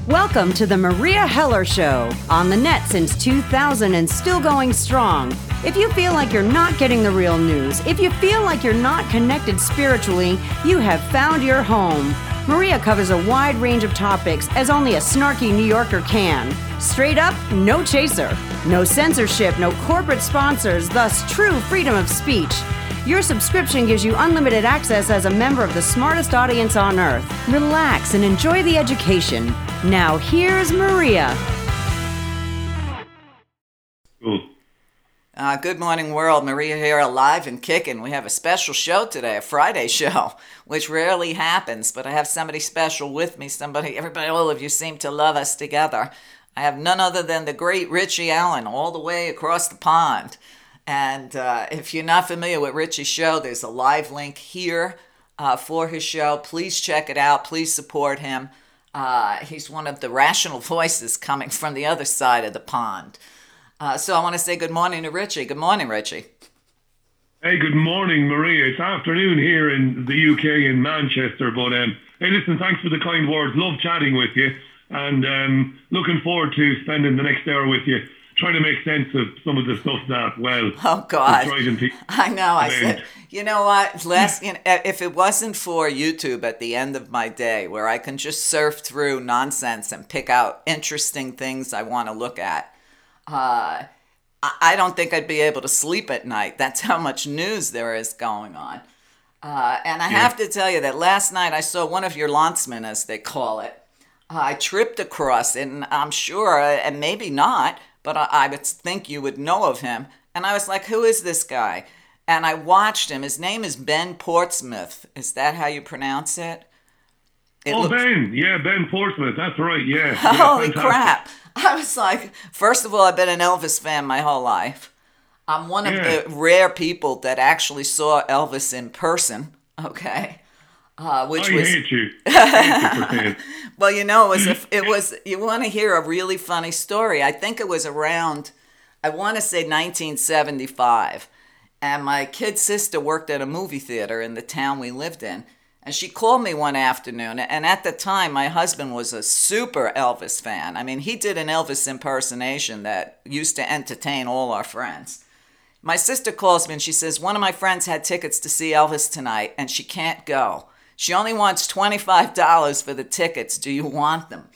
Welcome to the Maria Heller Show, on the net since 2000 and still going strong. If you feel like you're not getting the real news, if you feel like you're not connected spiritually, you have found your home. Maria covers a wide range of topics as only a snarky New Yorker can. Straight up, no chaser. No censorship, no corporate sponsors, thus true freedom of speech. Your subscription gives you unlimited access as a member of the smartest audience on earth. Relax and enjoy the education. Now here's Maria. Cool. Good morning, world. Maria here, alive and kicking. We have a special show today, a Friday show, which rarely happens, but I have somebody special with me. Everybody, all of you seem to love us together. I have none other than the great Richie Allen, all the way across the pond. And if you're not familiar with Richie's show, there's a live link here for his show. Please check it out. Please support him. He's one of the rational voices coming from the other side of the pond. So I want to say good morning to Richie. Good morning, Richie. Hey, good morning, Maria. It's afternoon here in the UK in Manchester. But hey, listen, thanks for the kind words. Love chatting with you. And looking forward to spending the next hour with you, trying to make sense of some of the stuff that, well... Oh, God. I know. I said, you know what? If it wasn't for YouTube at the end of my day, where I can just surf through nonsense and pick out interesting things I want to look at, I don't think I'd be able to sleep at night. That's how much news there is going on. And I have to tell you that last night I saw one of your landsmen, as they call it. I tripped across it, and I'm sure, and maybe not, but I would think you would know of him. And I was like, who is this guy? And I watched him. His name is Ben Portsmouth. Is that how you pronounce it? Ben. Yeah, Ben Portsmouth. That's right, yeah. Holy crap. I was like, first of all, I've been an Elvis fan my whole life. I'm one of the rare people that actually saw Elvis in person, okay? Hate you. Well, you know, it was. You want to hear a really funny story? I think it was around, I want to say 1975, and my kid sister worked at a movie theater in the town we lived in, and she called me one afternoon. And at the time, my husband was a super Elvis fan. I mean, he did an Elvis impersonation that used to entertain all our friends. My sister calls me and she says, one of my friends had tickets to see Elvis tonight, and she can't go. She only wants $25 for the tickets. Do you want them?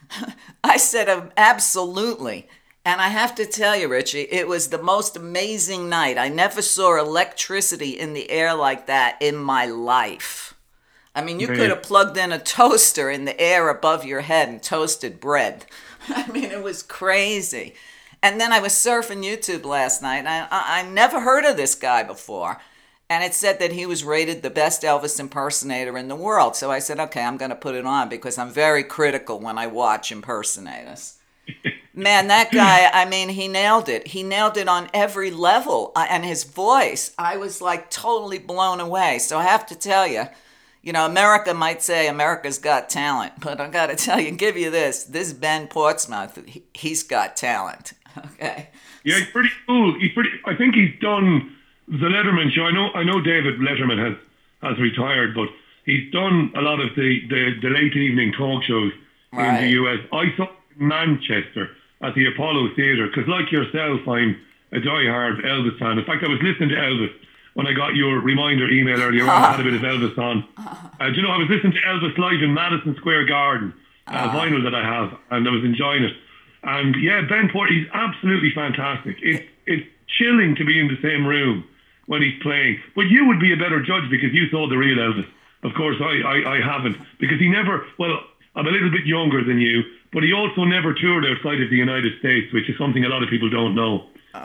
I said, absolutely. And I have to tell you, Richie, it was the most amazing night. I never saw electricity in the air like that in my life. I mean, you could have plugged in a toaster in the air above your head and toasted bread. I mean, it was crazy. And then I was surfing YouTube last night, and I never heard of this guy before. And it said that he was rated the best Elvis impersonator in the world. So I said, okay, I'm going to put it on because I'm very critical when I watch impersonators. Man, that guy, I mean, he nailed it. He nailed it on every level. And his voice, I was like totally blown away. So I have to tell you, you know, America might say America's got talent. But I got to tell you, give you this Ben Portsmouth, he's got talent. Okay. Yeah, he's pretty cool. I think he's done... The Letterman show, I know David Letterman has retired, but he's done a lot of the late evening talk shows in the US. I saw Manchester at the Apollo Theatre, because like yourself, I'm a diehard Elvis fan. In fact, I was listening to Elvis when I got your reminder email earlier on. I had a bit of Elvis on. I was listening to Elvis live in Madison Square Garden, vinyl that I have, and I was enjoying it. And yeah, Ben Porter, he's absolutely fantastic. It's chilling to be in the same room when he's playing. But you would be a better judge because you saw the real Elvis. Of course, I haven't. Because he never, well, I'm a little bit younger than you, but he also never toured outside of the United States, which is something a lot of people don't know.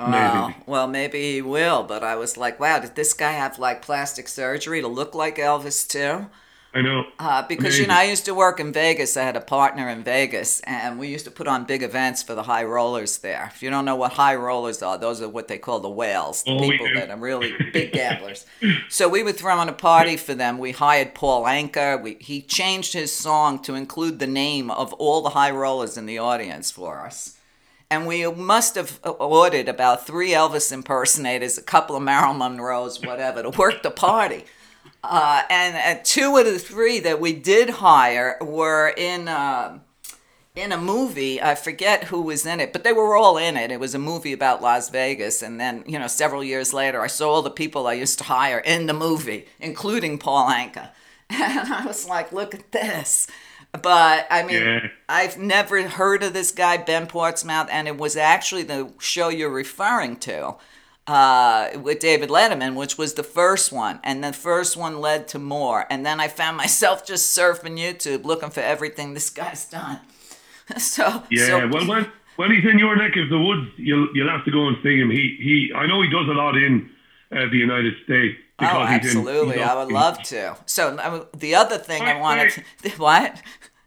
Well, maybe he will, but I was like, wow, did this guy have like plastic surgery to look like Elvis too? I know. Because, Amazing. you know, I used to work in Vegas. I had a partner in Vegas, and we used to put on big events for the high rollers there. If you don't know what high rollers are, those are what they call the whales, the people that are really big gamblers. So we would throw on a party for them. We hired Paul Anka. He changed his song to include the name of all the high rollers in the audience for us. And we must have ordered about 3 Elvis impersonators, a couple of Marilyn Monroes, whatever, to work the party. And 2 of the 3 that we did hire were in in a movie. I forget who was in it, but they were all in it. It was a movie about Las Vegas. And then, several years later, I saw all the people I used to hire in the movie, including Paul Anka. And I was like, look at this. But, I mean, yeah. I've never heard of this guy, Ben Portsmouth, and it was actually the show you're referring to with David Letterman, which was the first one. And the first one led to more. And then I found myself just surfing YouTube looking for everything this guy's done. Well, when he's in your neck of the woods, you'll have to go and see him. I know he does a lot in the United States. Oh, absolutely! I would love to. So the other thing I wanted to, what?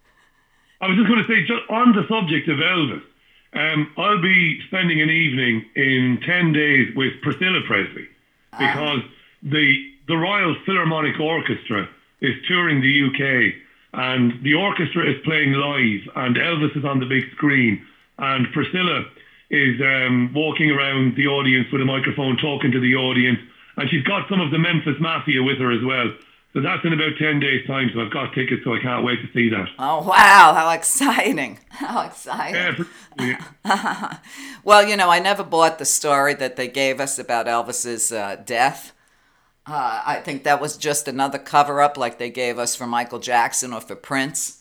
I was just going to say, just on the subject of Elvis, I'll be spending an evening in 10 days with Priscilla Presley because the Royal Philharmonic Orchestra is touring the UK. And the orchestra is playing live, and Elvis is on the big screen, and Priscilla is walking around the audience with a microphone, talking to the audience, and she's got some of the Memphis Mafia with her as well. So that's in about 10 days' time, so I've got tickets, so I can't wait to see that. Oh, wow, how exciting. How exciting. Yeah. Well, I never bought the story that they gave us about Elvis's death. I think that was just another cover-up like they gave us for Michael Jackson or for Prince.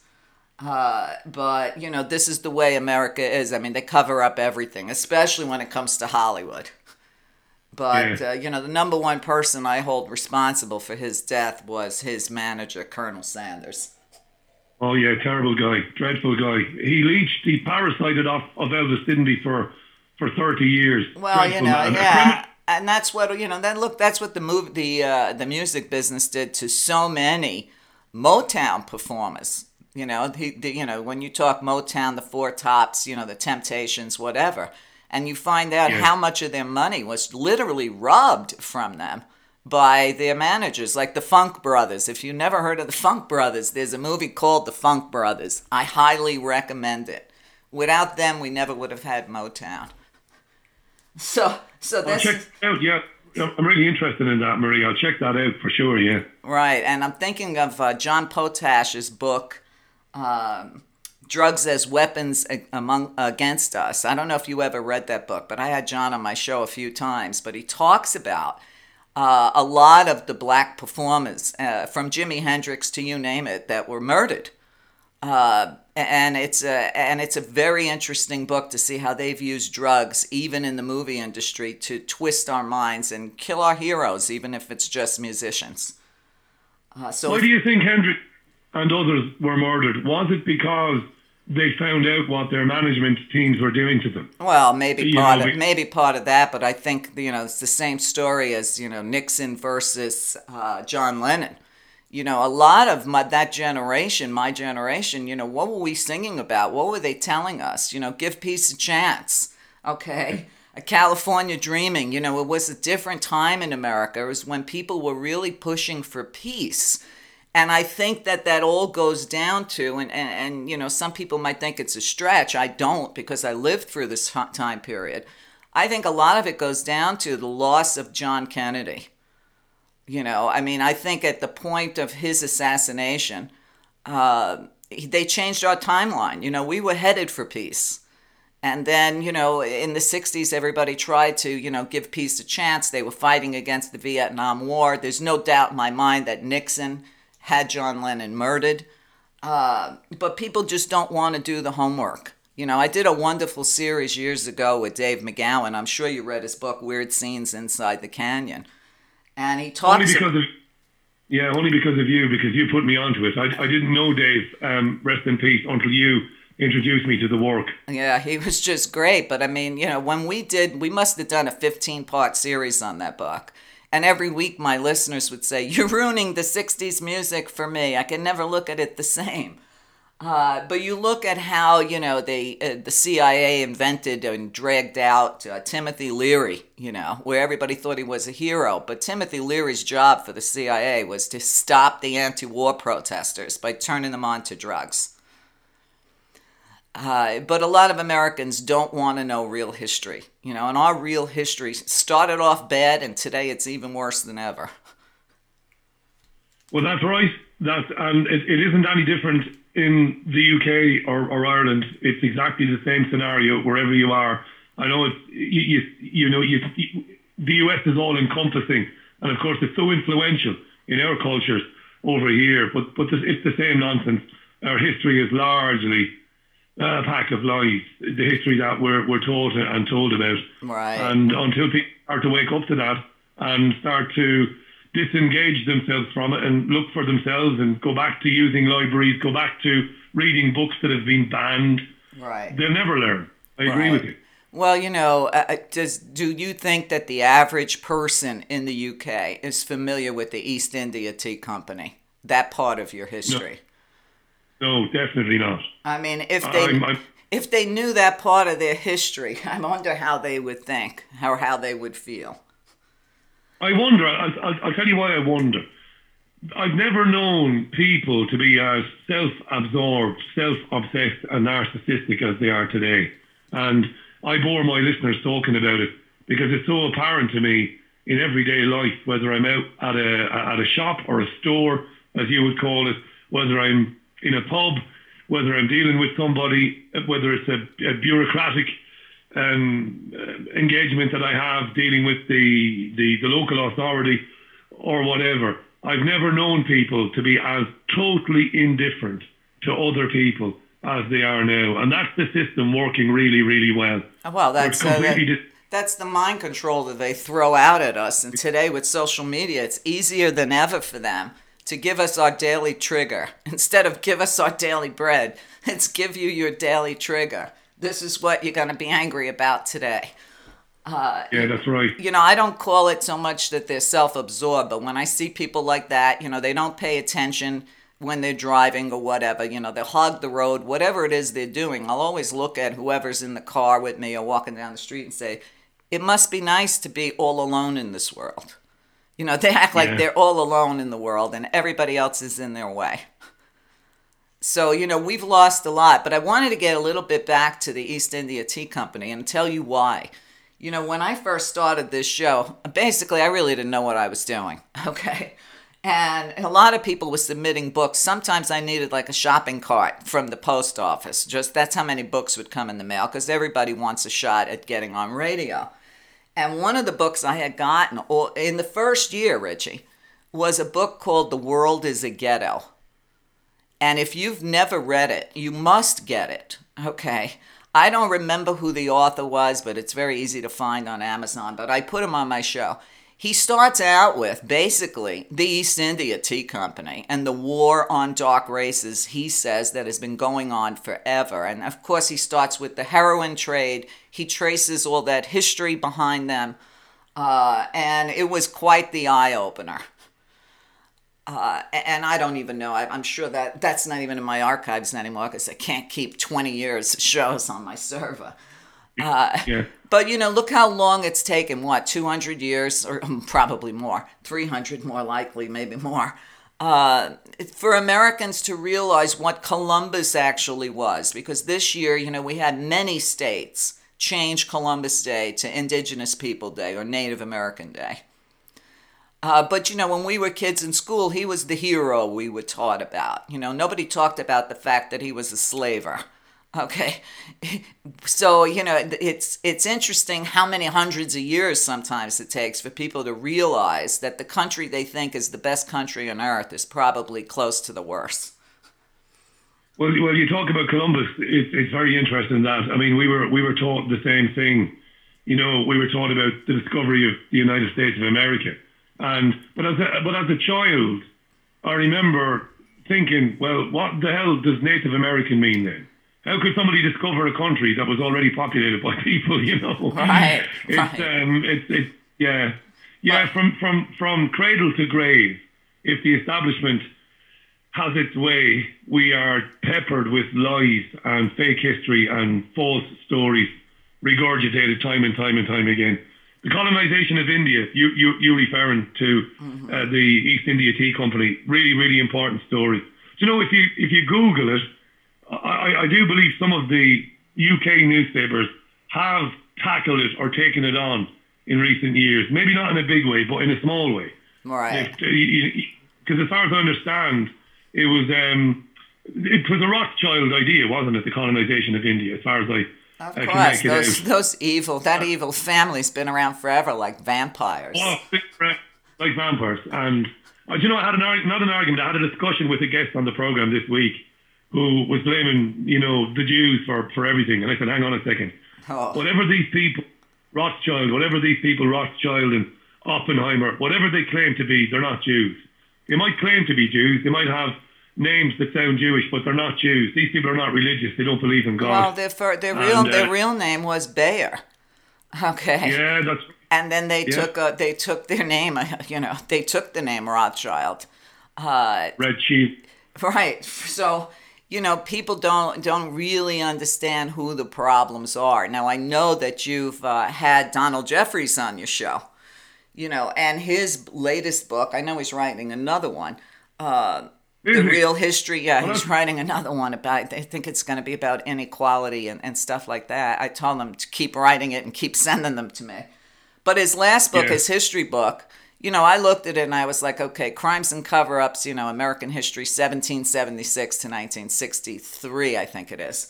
But, this is the way America is. I mean, they cover up everything, especially when it comes to Hollywood. But, the number one person I hold responsible for his death was his manager, Colonel Sanders. Oh, yeah, terrible guy, dreadful guy. He parasited off of Elvis, didn't he, for 30 years. Well, yeah. And that's what that's what the music business did to so many Motown performers. When you talk Motown, the Four Tops, the Temptations, whatever, and you find out how much of their money was literally robbed from them by their managers, like the Funk Brothers. If you never heard of the Funk Brothers, there's a movie called The Funk Brothers. I highly recommend it. Without them, we never would have had Motown. So that's... Check it out, yeah. I'm really interested in that, Marie. I'll check that out for sure, yeah. Right, and I'm thinking of John Potash's book, Drugs as Weapons Against Us. I don't know if you ever read that book, but I had John on my show a few times. But he talks about a lot of the black performers, from Jimi Hendrix to you name it, that were murdered. And it's a very interesting book to see how they've used drugs, even in the movie industry, to twist our minds and kill our heroes, even if it's just musicians. Why do you think Hendrix and others were murdered? Was it because they found out what their management teams were doing to them? Well, maybe part of that, but I think it's the same story as Nixon versus John Lennon. A lot of my generation, what were we singing about? What were they telling us? Give peace a chance, okay? A California Dreaming, it was a different time in America. It was when people were really pushing for peace. And I think that all goes down to, and some people might think it's a stretch. I don't, because I lived through this time period. I think a lot of it goes down to the loss of John Kennedy. I think at the point of his assassination, they changed our timeline. We were headed for peace. And then, in the 60s, everybody tried to, give peace a chance. They were fighting against the Vietnam War. There's no doubt in my mind that Nixon had John Lennon murdered. But people just don't want to do the homework. I did a wonderful series years ago with Dave McGowan. I'm sure you read his book, Weird Scenes Inside the Canyon. And he talks... only because of you, because you put me onto it. I didn't know Dave, rest in peace, until you introduced me to the work. Yeah, he was just great. But when we must have done a 15-part series on that book. And every week my listeners would say, "You're ruining the 60s music for me. I can never look at it the same." But you look at how, the CIA invented and dragged out Timothy Leary, where everybody thought he was a hero. But Timothy Leary's job for the CIA was to stop the anti-war protesters by turning them on to drugs. But a lot of Americans don't want to know real history, and our real history started off bad, and today it's even worse than ever. Well, that's right. And it isn't any different in the UK or Ireland. It's exactly the same scenario wherever you are. I know it's the US is all encompassing, and of course it's so influential in our cultures over here. But it's the same nonsense. Our history is largely a pack of lies. The history that we're taught and told about, right? And until people start to wake up to that and start to disengage themselves from it and look for themselves and go back to using libraries, go back to reading books that have been banned, right? They'll never learn. I agree with you. Well, do you think that the average person in the UK is familiar with the East India Tea Company, that part of your history? No, definitely not. I mean, if they knew that part of their history, I wonder how they would think or how they would feel. I wonder, I'll tell you why I wonder. I've never known people to be as self-absorbed, self-obsessed and narcissistic as they are today. And I bore my listeners talking about it because it's so apparent to me in everyday life, whether I'm out at a shop or a store, as you would call it, whether I'm in a pub, whether I'm dealing with somebody, whether it's a bureaucratic engagement that I have dealing with the local authority or whatever. I've never known people to be as totally indifferent to other people as they are now. And that's the system working really, really well. Well, that's the mind control that they throw out at us. And today with social media, it's easier than ever for them to give us our daily trigger. Instead of give us our daily bread, it's give you your daily trigger. This is what you're going to be angry about today. Yeah, that's right. I don't call it so much that they're self-absorbed, but when I see people like that, they don't pay attention when they're driving or whatever. They hog the road, whatever it is they're doing. I'll always look at whoever's in the car with me or walking down the street and say, it must be nice to be all alone in this world. They act like they're all alone in the world and everybody else is in their way. So, we've lost a lot, but I wanted to get a little bit back to the East India Tea Company and tell you why. When I first started this show, basically I really didn't know what I was doing, okay? And a lot of people were submitting books. Sometimes I needed like a shopping cart from the post office. Just that's how many books would come in the mail because everybody wants a shot at getting on radio. And one of the books I had gotten in the first year, Richie, was a book called The World is a Ghetto. And if you've never read it, you must get it, okay? I don't remember who the author was, but it's very easy to find on Amazon. But I put him on my show. He starts out with, basically, the East India Tea Company and the war on dark races, he says, that has been going on forever. And, of course, he starts with the heroin trade. He traces all that history behind them. And it was quite the eye-opener. And I don't even know. I'm sure that's not even in my archives anymore because I can't keep 20 years of shows on my server. But, look how long it's taken, 200 years or probably more, 300 more likely, maybe more, for Americans to realize what Columbus actually was. Because this year, we had many states change Columbus Day to Indigenous People Day or Native American Day. But, when we were kids in school, he was the hero we were taught about. Nobody talked about the fact that he was a slaver. Okay. So, it's interesting how many hundreds of years sometimes it takes for people to realize that the country they think is the best country on earth is probably close to the worst. Well, you talk about Columbus. It's very interesting that, I mean, we were taught the same thing. We were taught about the discovery of the United States of America. But as a child, I remember thinking, well, what the hell does Native American mean then? How could somebody discover a country that was already populated by people? Right. From cradle to grave. If the establishment has its way, we are peppered with lies and fake history and false stories, regurgitated time and time and time again. The colonization of India, you referring to the East India Tea Company, really, really important story. If you Google it, I do believe some of the UK newspapers have tackled it or taken it on in recent years. Maybe not in a big way, but in a small way. Right. Because as far as I understand, it was a Rothschild idea, wasn't it? The colonization of India, as far as Of course, those evil family's been around forever, like vampires. Oh, like vampires. And you know, I had not an argument. I had a discussion with a guest on the program this week who was blaming, you know, the Jews for everything. And I said, hang on a second. Whatever these people, Rothschild and Oppenheimer, whatever they claim to be, they're not Jews. They might claim to be Jews. They might have names that sound Jewish, but they're not Jews. These people are not religious. They don't believe in God. Well, their real name was Bayer. Okay. Yeah, that's. And then they took their name. You know, they took the name Rothschild. Red Chief. Right. So, you know, people don't really understand who the problems are. Now, I know that you've had Donald Jeffries on your show. You know, and his latest book, I know he's writing another one. The Real History, he's writing another one about, I think it's going to be about inequality and stuff like that. I told him to keep writing it and keep sending them to me. But his last book, his history book, you know, I looked at it and I was like, okay, Crimes and Cover-Ups, you know, American History, 1776 to 1963, I think it is.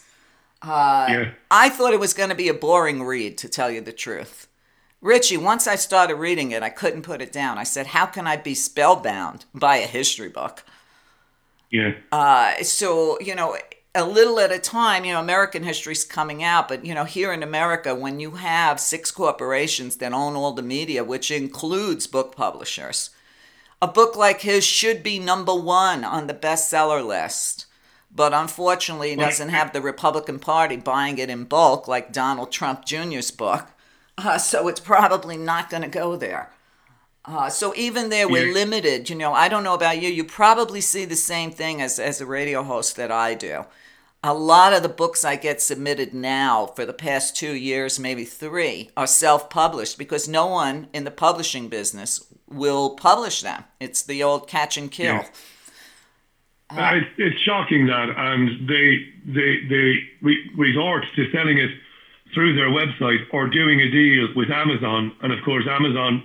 I thought it was going to be a boring read, to tell you the truth. Richie, once I started reading it, I couldn't put it down. I said, how can I be spellbound by a history book? Yeah. So, you know, a little at a time, you know, American history's coming out, but, you know, here in America, when you have 6 corporations that own all the media, which includes book publishers, a book like his should be #1 on the bestseller list. But unfortunately, it doesn't have the Republican Party buying it in bulk like Donald Trump Jr.'s book. So it's probably not going to go there. So even there, we're limited. You know, I don't know about you. You probably see the same thing as a radio host that I do. A lot of the books I get submitted now for the past 2 years, maybe 3, are self-published because no one in the publishing business will publish them. It's the old catch and kill. Yeah. It's shocking that, and they resort to selling it through their website or doing a deal with Amazon, and of course Amazon,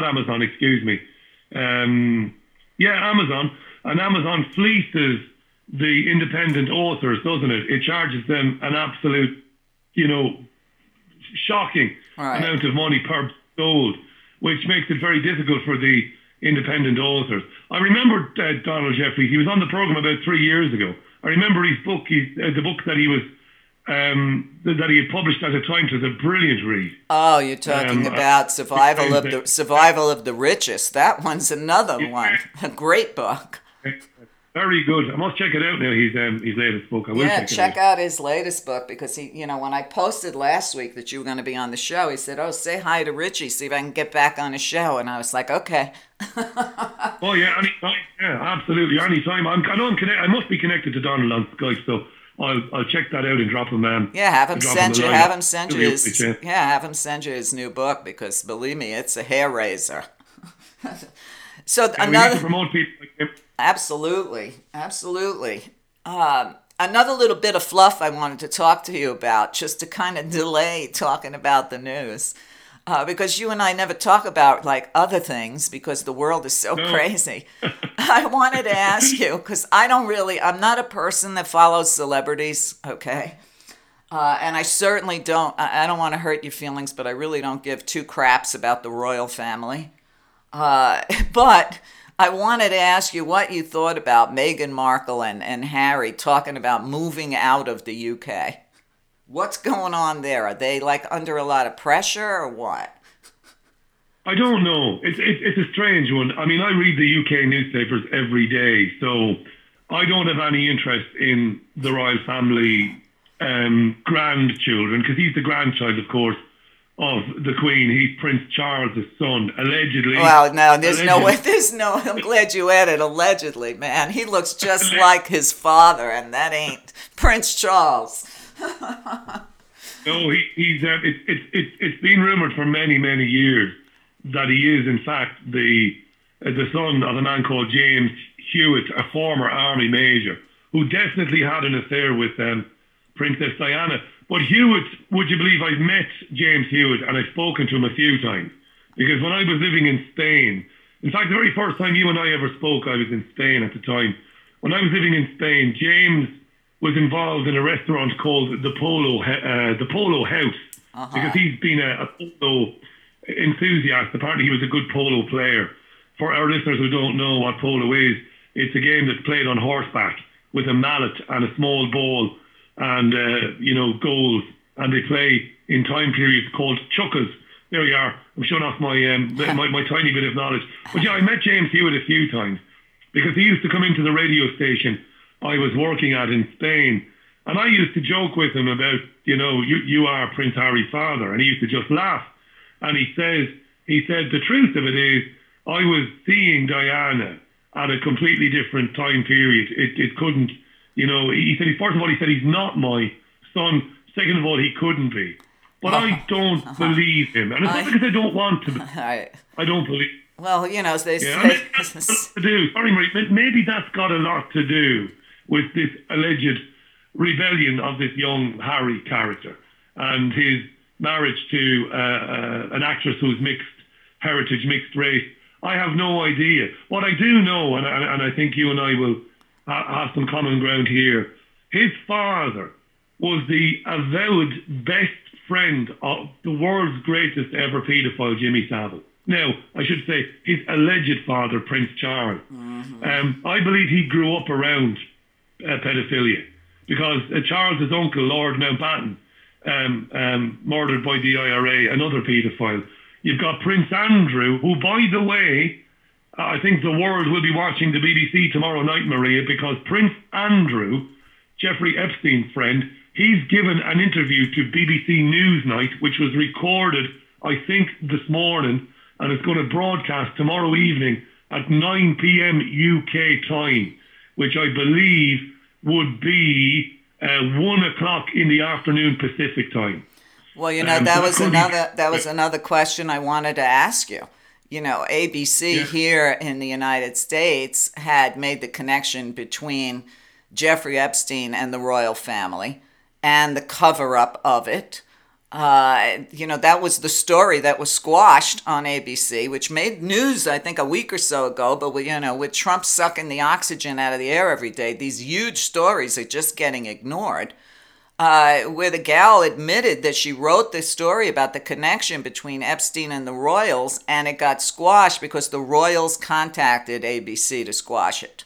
Amazon, and Amazon fleeces the independent authors, doesn't it? It charges them an absolute, you know, shocking amount of money per sold, which makes it very difficult for the independent authors. I remember Donald Jeffries. He was on the program about 3 years ago. I remember his book, the book that he was that he had published at the time. It was a brilliant read. Oh, you're talking about Survival of the Richest. That one's another one. A great book. Very good. I must check it out now. His latest book. I will check out his latest book, because he, you know, when I posted last week that you were going to be on the show, he said, "Oh, say hi to Richie, see if I can get back on his show." And I was like, "Okay." Oh yeah, anytime. Yeah, absolutely, anytime. I know I'm connected. I must be connected to Donald on Skype, so I'll check that out and drop him. Have him send you his new book, because believe me, it's a hair raiser. So we need to promote people like him. Absolutely. Another little bit of fluff I wanted to talk to you about, just to kind of delay talking about the news, because you and I never talk about like other things because the world is so crazy. I wanted to ask you, because I'm not a person that follows celebrities, okay? And I certainly don't want to hurt your feelings, but I really don't give 2 craps about the royal family. But I wanted to ask you what you thought about Meghan Markle and Harry talking about moving out of the UK. What's going on there? Are they like under a lot of pressure or what? I don't know. It's a strange one. I mean, I read the UK newspapers every day, so I don't have any interest in the royal family grandchildren, because he's the grandchild, of course, of the Queen. He's Prince Charles' son, allegedly. Well, no, I'm glad you added allegedly, man. He looks just like his father, and that ain't Prince Charles. No, it's been rumored for many, many years that he is, in fact, the son of a man called James Hewitt, a former army major, who definitely had an affair with Princess Diana. But Hewitt, would you believe I've met James Hewitt and I've spoken to him a few times? Because when I was living in Spain, in fact, the very first time you and I ever spoke, I was in Spain at the time. when I was living in Spain, James was involved in a restaurant called the Polo House, because he's been a polo enthusiast. Apparently, he was a good polo player. For our listeners who don't know what polo is, it's a game that's played on horseback with a mallet and a small ball and goals, and they play in time periods called chuckas. There you are. I'm showing off my tiny bit of knowledge. But yeah, I met James Hewitt a few times because he used to come into the radio station I was working at in Spain, and I used to joke with him about, you are Prince Harry's father, and he used to just laugh. And he said the truth of it is, I was seeing Diana at a completely different time period. It couldn't, he said, first of all, he said he's not my son. Second of all, he couldn't be. But I don't believe him. And it's not because I don't want to be. I don't believe. Well, they say... Sorry, Marie, maybe that's got a lot to do with this alleged rebellion of this young Harry character and his marriage to an actress who's mixed heritage, mixed race. I have no idea. What I do know, and I think you and I will have some common ground here, his father was the avowed best friend of the world's greatest ever paedophile, Jimmy Savile. Now, I should say his alleged father, Prince Charles. I believe he grew up around pedophilia because Charles's uncle, Lord Mountbatten, murdered by the IRA, another paedophile. You've got Prince Andrew, who, by the way, I think the world will be watching the BBC tomorrow night, Maria, because Prince Andrew, Jeffrey Epstein's friend, he's given an interview to BBC Newsnight, which was recorded, I think, this morning, and it's going to broadcast tomorrow evening at 9 p.m. UK time, which I believe would be 1 o'clock in the afternoon Pacific time. Well, that was another question I wanted to ask you. ABC here in the United States had made the connection between Jeffrey Epstein and the royal family and the cover-up of it. That was the story that was squashed on ABC, which made news, I think, a week or so ago. But, with Trump sucking the oxygen out of the air every day, these huge stories are just getting ignored. Where the gal admitted that she wrote this story about the connection between Epstein and the royals, and it got squashed because the royals contacted ABC to squash it.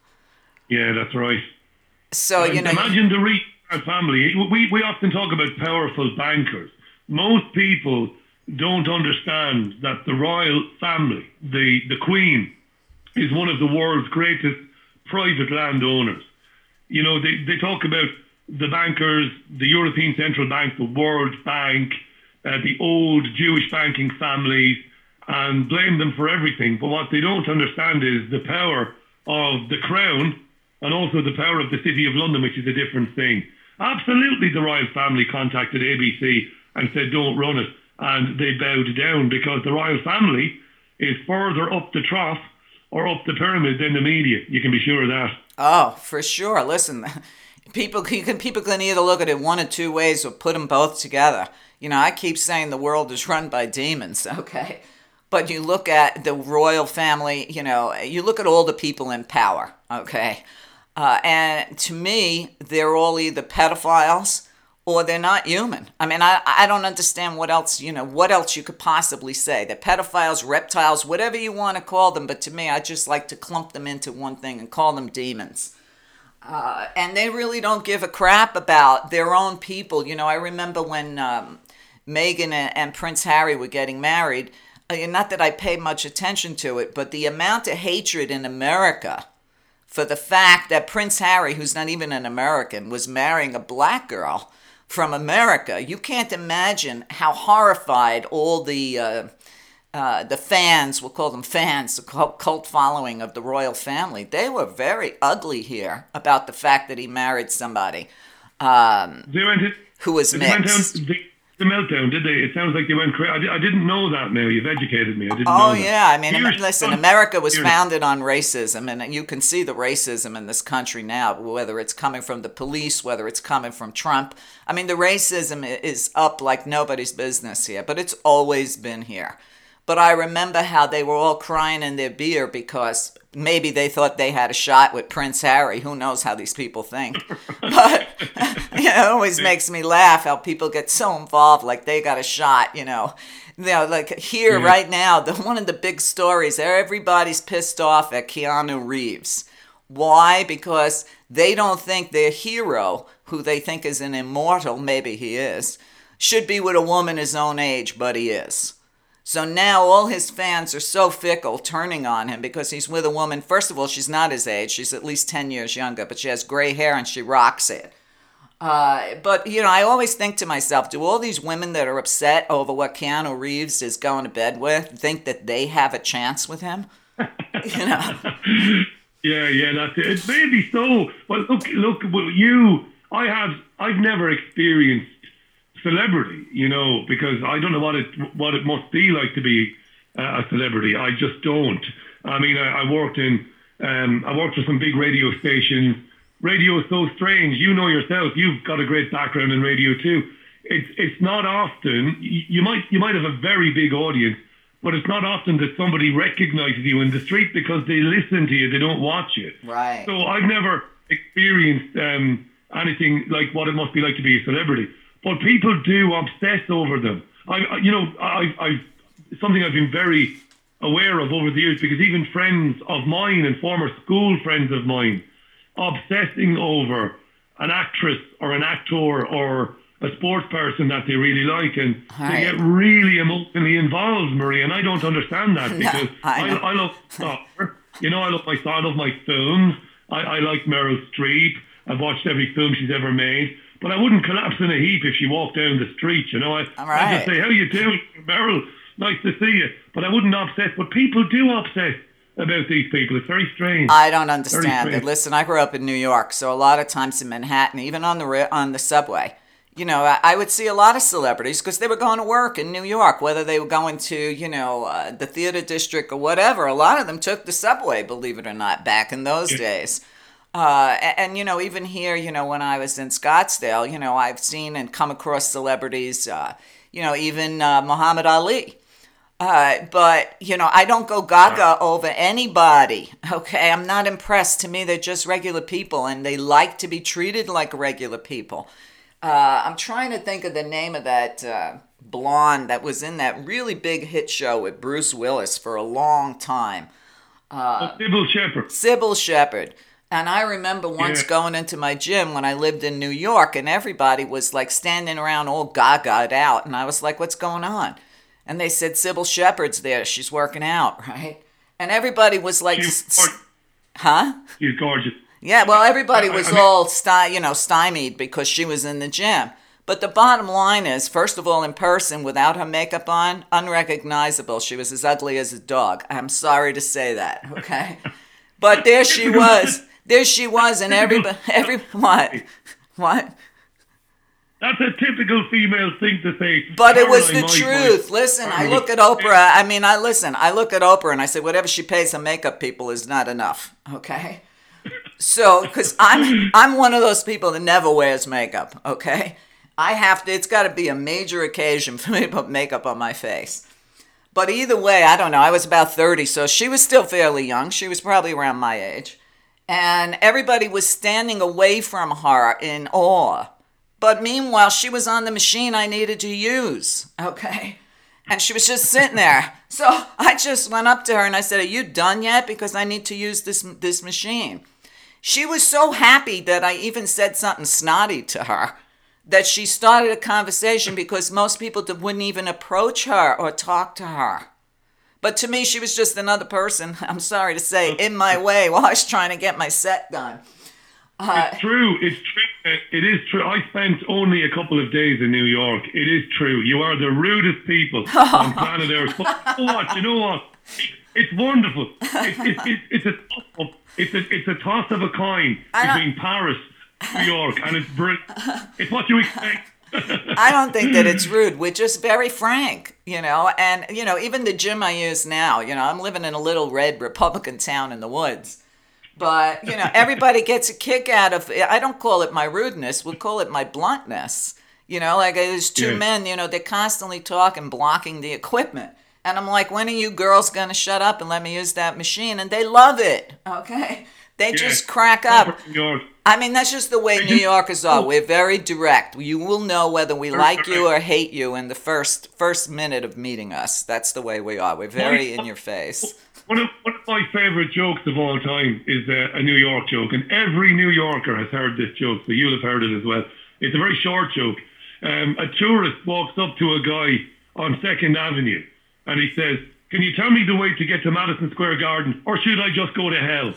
Yeah, that's right. So, imagine the rich family. We often talk about powerful bankers. Most people don't understand that the royal family, the Queen, is one of the world's greatest private landowners. They talk about the bankers, the European Central Bank, the World Bank, the old Jewish banking families, and blame them for everything. But what they don't understand is the power of the Crown and also the power of the City of London, which is a different thing. Absolutely, the royal family contacted ABC and said, don't run it. And they bowed down because the royal family is further up the trough or up the pyramid than the media. You can be sure of that. Oh, for sure. Listen, people can either look at it one of two ways or put them both together. I keep saying the world is run by demons, okay? But you look at the royal family, you look at all the people in power, okay? And to me, they're all either pedophiles or they're not human. I mean, I don't understand what else you could possibly say. They're pedophiles, reptiles, whatever you want to call them. But to me, I just like to clump them into one thing and call them demons. And they really don't give a crap about their own people. I remember when Meghan and Prince Harry were getting married, not that I paid much attention to it, but the amount of hatred in America for the fact that Prince Harry, who's not even an American, was marrying a black girl from America. You can't imagine how horrified all the fans, we'll call them fans, the cult following of the royal family, they were very ugly here about the fact that he married somebody who was mixed. The meltdown, did they? It sounds like they went crazy. I didn't know that now. You've educated me. I didn't know that. Oh, yeah. I mean, listen, America was founded on racism, and you can see the racism in this country now, whether it's coming from the police, whether it's coming from Trump. I mean, the racism is up like nobody's business here, but it's always been here. But I remember how they were all crying in their beer because maybe they thought they had a shot with Prince Harry. Who knows how these people think? But it always makes me laugh how people get so involved, like they got a shot, like here right now, one of the big stories, everybody's pissed off at Keanu Reeves. Why? Because they don't think their hero, who they think is an immortal, maybe he is, should be with a woman his own age, but he is. So now all his fans are so fickle, turning on him because he's with a woman. First of all, she's not his age. She's at least 10 years younger, but she has gray hair and she rocks it. But, I always think to myself, do all these women that are upset over what Keanu Reeves is going to bed with think that they have a chance with him? Yeah, that's it. It may be so. But look, I've never experienced celebrity, because I don't know what it must be like to be a celebrity. I just don't. I mean, I worked for some big radio stations. Radio is so strange. You know yourself. You've got a great background in radio too. It's not often you might have a very big audience, but it's not often that somebody recognizes you in the street because they listen to you. They don't watch it. Right. So I've never experienced anything like what it must be like to be a celebrity. But people do obsess over them. I've something I've been very aware of over the years, because even friends of mine and former school friends of mine obsessing over an actress or an actor or a sports person that they really like, and they get really emotionally involved, Marie, and I don't understand that, because I love soccer. I love my films. I like Meryl Streep. I've watched every film she's ever made. But I wouldn't collapse in a heap if she walked down the street, I'd just say, how you doing, Meryl? Nice to see you. But I wouldn't obsess. But people do obsess about these people. It's very strange. I don't understand it. Listen, I grew up in New York, so a lot of times in Manhattan, even on the subway, I would see a lot of celebrities because they were going to work in New York, whether they were going to, the theater district or whatever. A lot of them took the subway, believe it or not, back in those days. And even here, when I was in Scottsdale, I've seen and come across celebrities, even Muhammad Ali. But I don't go gaga over anybody, okay? I'm not impressed. To me, they're just regular people, and they like to be treated like regular people. I'm trying to think of the name of that blonde that was in that really big hit show with Bruce Willis for a long time. Sybil Shepherd. Sybil Shepherd. And I remember once going into my gym when I lived in New York, and everybody was like standing around all gaga'd out. And I was like, what's going on? And they said, Sybil Shepherd's there. She's working out, right? And everybody was like, huh? She's gorgeous. Yeah, well, everybody was all stymied because she was in the gym. But the bottom line is, first of all, in person, without her makeup on, unrecognizable. She was as ugly as a dog. I'm sorry to say that, okay? But there she was. There she was, and what? That's a typical female thing to say. But it was the truth. Listen, I look at Oprah. I look at Oprah and I say, whatever she pays her makeup people is not enough, okay? So, because I'm one of those people that never wears makeup, okay? It's got to be a major occasion for me to put makeup on my face. But either way, I don't know. I was about 30, so she was still fairly young. She was probably around my age. And everybody was standing away from her in awe. But meanwhile, she was on the machine I needed to use, okay? And she was just sitting there. So I just went up to her and I said, are you done yet? Because I need to use this machine. She was so happy that I even said something snotty to her, that she started a conversation, because most people wouldn't even approach her or talk to her. But to me, she was just another person, I'm sorry to say, in my way while I was trying to get my set done. It's true. It is true. I spent only a couple of days in New York. It is true. You are the rudest people on planet Earth. But you know what? It's wonderful. It's a toss of a coin between Paris, New York, and it's brilliant. It's what you expect. I don't think that it's rude. We're just very frank, and, even the gym I use now, I'm living in a little red Republican town in the woods. But, everybody gets a kick out of it. I don't call it my rudeness. We'll call it my bluntness. Like there's two men, they're constantly talking, blocking the equipment. And I'm like, when are you girls going to shut up and let me use that machine? And they love it, okay? They just crack up. I mean, that's just the way New Yorkers are. We're very direct. You will know whether we like you or hate you in the first minute of meeting us. That's the way we are. We're very in your face. One of my favorite jokes of all time is a New York joke, and every New Yorker has heard this joke, so you'll have heard it as well. It's a very short joke. A tourist walks up to a guy on 2nd Avenue, and he says, "Can you tell me the way to get to Madison Square Garden, or should I just go to hell?"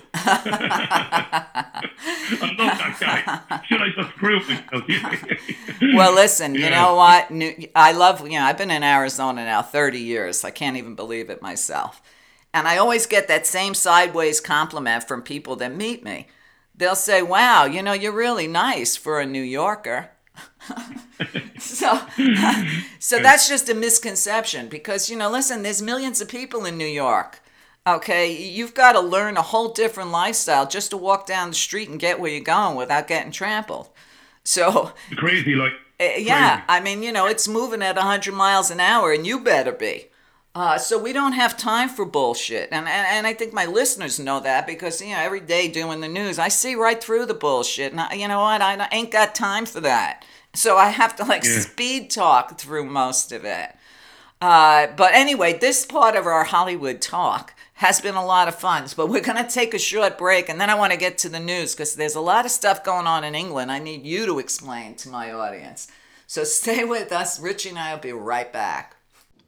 I love that guy. Should I just screw myself? Well, listen, you know what? I love, I've been in Arizona now 30 years. I can't even believe it myself. And I always get that same sideways compliment from people that meet me. They'll say, "Wow, you're really nice for a New Yorker." So that's just a misconception because, listen, there's millions of people in New York. Okay, you've got to learn a whole different lifestyle just to walk down the street and get where you're going without getting trampled. So crazy, yeah, I mean, it's moving at 100 miles an hour, and you better be. So we don't have time for bullshit, and I think my listeners know that because every day doing the news, I see right through the bullshit, and you know what? I ain't got time for that. So I have to speed talk through most of it. But anyway, this part of our Hollywood talk has been a lot of fun. But we're going to take a short break, and then I want to get to the news because there's a lot of stuff going on in England I need you to explain to my audience. So stay with us. Richie and I will be right back.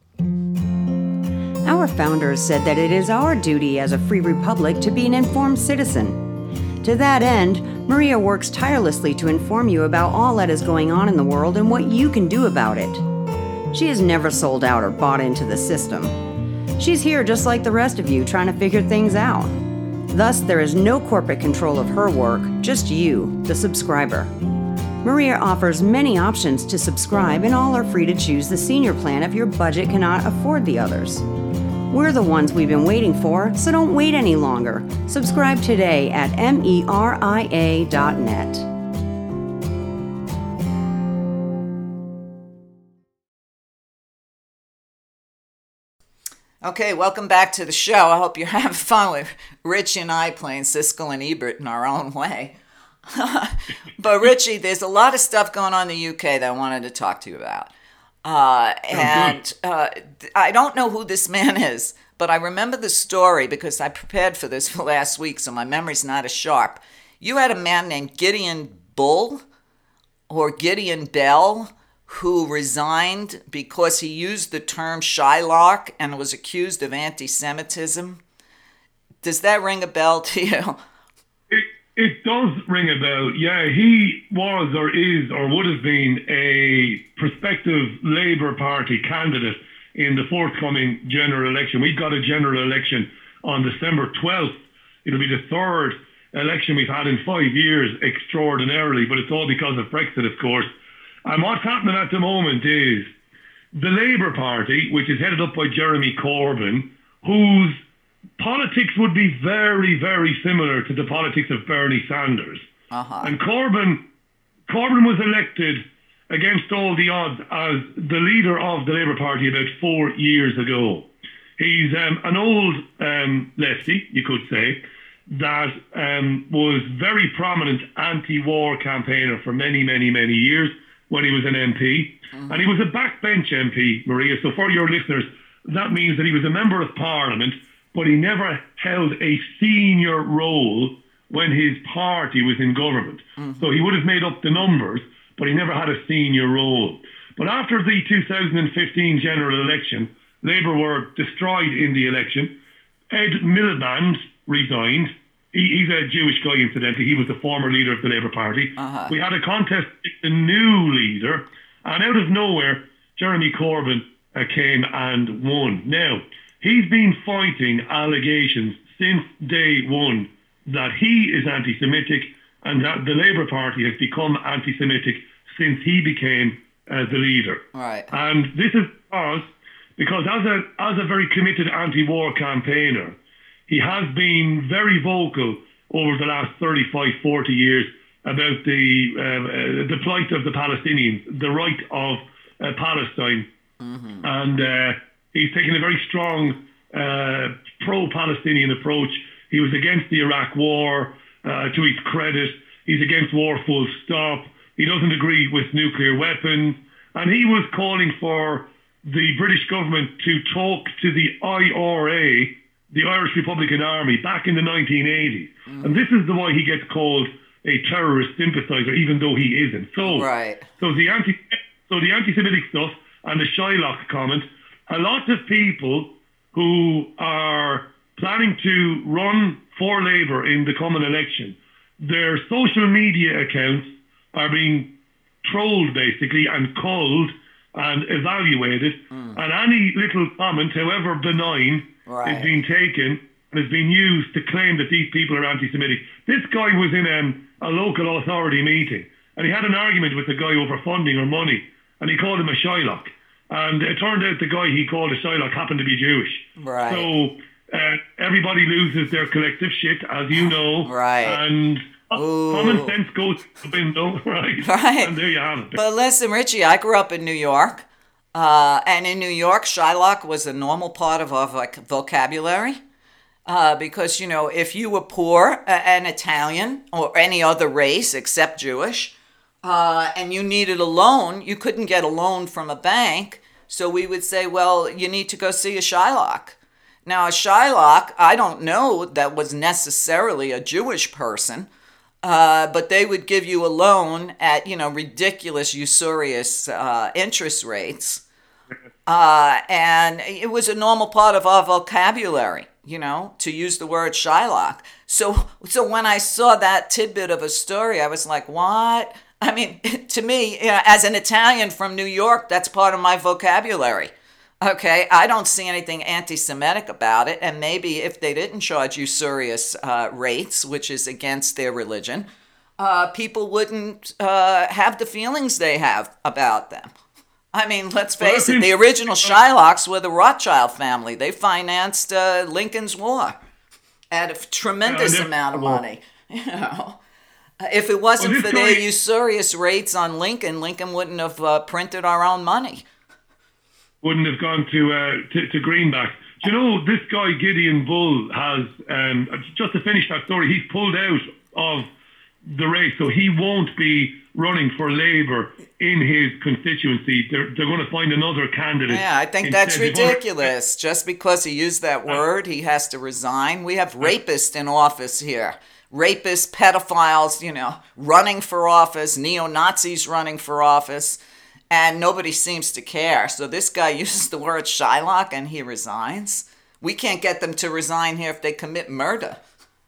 Our founders said that it is our duty as a free republic to be an informed citizen. To that end, Maria works tirelessly to inform you about all that is going on in the world and what you can do about it. She has never sold out or bought into the system. She's here just like the rest of you trying to figure things out. Thus, there is no corporate control of her work, just you, the subscriber. Maria offers many options to subscribe, and all are free to choose the senior plan if your budget cannot afford the others. We're the ones we've been waiting for, so don't wait any longer. Subscribe today at meria.net. Okay, welcome back to the show. I hope you're having fun with Rich and I playing Siskel and Ebert in our own way. But Richie, there's a lot of stuff going on in the UK that I wanted to talk to you about. I don't know who this man is, but I remember the story because I prepared for this for last week, so my memory's not as sharp. You had a man named Gideon Bull or Gideon Bell who resigned because he used the term Shylock and was accused of anti-Semitism. Does that ring a bell to you? It does ring a bell. Yeah, he was or is or would have been a prospective Labour Party candidate in the forthcoming general election. We've got a general election on December 12th. It'll be the third election we've had in 5 years, extraordinarily, but it's all because of Brexit, of course. And what's happening at the moment is the Labour Party, which is headed up by Jeremy Corbyn, whose politics would be very, very similar to the politics of Bernie Sanders. And Corbyn was elected against all the odds as the leader of the Labour Party about 4 years ago. He's an old lefty, you could say, that was very prominent anti-war campaigner for many, many, many years when he was an MP. And he was a backbench MP, Maria. So for your listeners, that means that he was a member of Parliament, but he never held a senior role when his party was in government. So he would have made up the numbers, but he never had a senior role. But after the 2015 general election, Labour were destroyed in the election. Ed Miliband resigned. He's a Jewish guy, incidentally. He was the former leader of the Labour Party. We had a contest with the new leader, and out of nowhere, Jeremy Corbyn came and won. Now, he's been fighting allegations since day one that he is anti-Semitic and that the Labour Party has become anti-Semitic since he became the leader. Right. And this is because as a very committed anti-war campaigner, he has been very vocal over the last 35, 40 years about the plight of the Palestinians, the right of Palestine. And He's taken a very strong pro-Palestinian approach. He was against the Iraq war, to his credit. He's against war full stop. He doesn't agree with nuclear weapons. And he was calling for the British government to talk to the IRA, the Irish Republican Army, back in the 1980s. And this is the why he gets called a terrorist sympathizer, even though he isn't. So, so the anti-Semitic stuff and the Shylock comment, a lot of people who are planning to run for Labour in the coming election, their social media accounts are being trolled basically and culled and evaluated, and any little comment, however benign, is being taken and is being used to claim that these people are anti-Semitic. This guy was in a local authority meeting, and he had an argument with the guy over funding or money, and he called him a Shylock. And it turned out the guy he called a Shylock happened to be Jewish. Right. So everybody loses their collective shit, as you know. Right. And common sense goes to the window, right? Right. And there you have it. But listen, Richie, I grew up in New York. And in New York, Shylock was a normal part of our vocabulary. Because, you know, if you were poor, an Italian, or any other race except Jewish, and you needed a loan, you couldn't get a loan from a bank. So we would say, well, you need to go see a Shylock. Now, a Shylock, I don't know that was necessarily a Jewish person, but they would give you a loan at, you know, ridiculous, usurious interest rates. And it was a normal part of our vocabulary, you know, to use the word Shylock. So when I saw that tidbit of a story, I was like, what? I mean, to me, you know, as an Italian from New York, that's part of my vocabulary. Okay, I don't see anything anti-Semitic about it, and maybe if they didn't charge usurious rates, which is against their religion, people wouldn't have the feelings they have about them. I mean, let's face it, the original Shylocks were the Rothschild family. They financed Lincoln's War at a tremendous amount of money, you know. If it wasn't for their usurious rates on Lincoln, Lincoln wouldn't have printed our own money. Wouldn't have gone to Greenback. Do you know, this guy, Gideon Bull, has, just to finish that story, he's pulled out of the race, so he won't be running for Labour in his constituency. They're going to find another candidate. Yeah, I think that's ridiculous. Just because he used that word, he has to resign. We have rapists in office here. Rapists, pedophiles, you know, running for office, neo-Nazis running for office, and nobody seems to care. So this guy uses the word Shylock and he resigns. We can't get them to resign here if they commit murder.